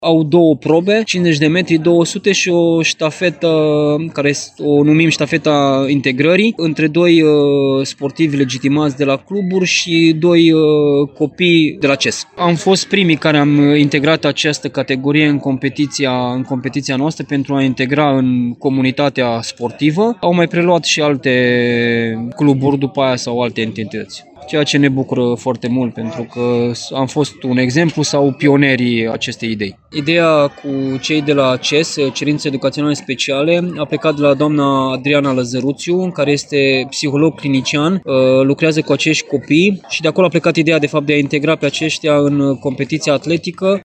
Au două probe, 50 de metri, 200 și o ștafetă, care o numim ștafeta integrării, între doi sportivi legitimați de la cluburi și doi copii de la CES. Am fost primii care am integrat această categorie în competiția noastră pentru a integra în comunitatea sportivă. Au mai preluat și alte cluburi după aia sau alte entități. Ceea ce ne bucură foarte mult, pentru că am fost un exemplu sau pionerii acestei idei. Ideea cu cei de la CES, Cerințe Educaționale Speciale, a plecat de la doamna Adriana Lăzăruțiu, care este psiholog clinician, lucrează cu acești copii și de acolo a plecat ideea de fapt de a integra pe aceștia în competiția atletică.